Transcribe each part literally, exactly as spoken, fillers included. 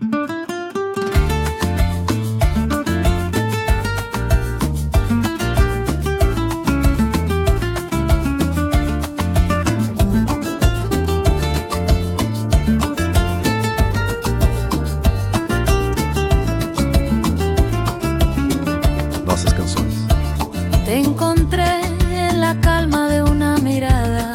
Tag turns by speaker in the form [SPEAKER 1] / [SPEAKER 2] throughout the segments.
[SPEAKER 1] Nossas canções.
[SPEAKER 2] Te encontré en la calma de una mirada,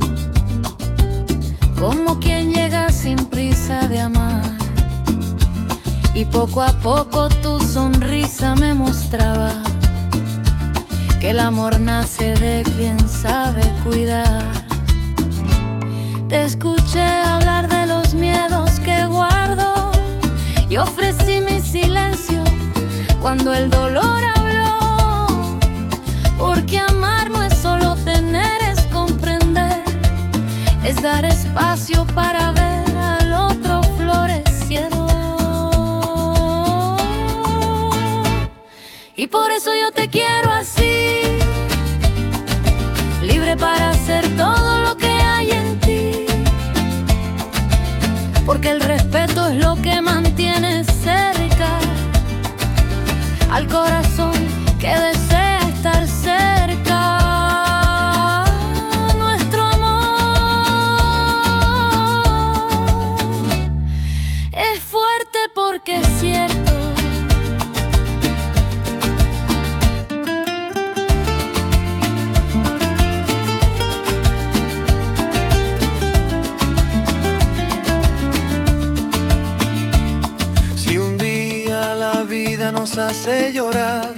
[SPEAKER 2] como quien llega sin prisa de amar. Y poco a poco tu sonrisa me mostraba que el amor nace de quien sabe cuidar. Te escuché hablar de los miedos que guardo y ofrecí mi silencio cuando el dolor habló. Porque amar no es solo tener, es comprender, es dar espacio para ver al otro floreciendo. Y por eso yo te quiero así, libre para hacer todo lo que hay en ti. Porque el respeto es lo que mantiene cerca al corazón que desea estar cerca. Nuestro amor es fuerte porque es cierto.
[SPEAKER 3] Si un día la vida nos hace llorar,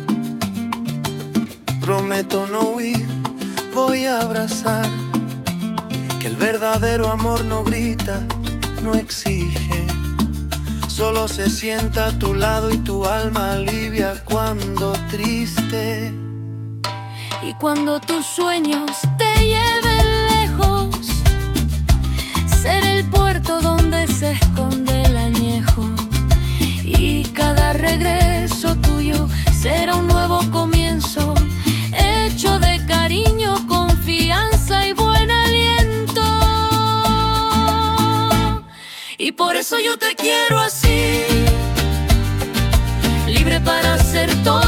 [SPEAKER 3] prometo no huir, voy a abrazar. Que el verdadero amor no grita, no exige, solo se sienta a tu lado y tu alma alivia cuando triste.
[SPEAKER 2] Y cuando tus sueños te lleven lejos, ser el puerto donde se esconde el añejo. Y cada regreso tuyo será un nuevo comienzo, hecho de cariño, confianza y buen aliento. Y por eso yo te quiero así, libre para hacer todo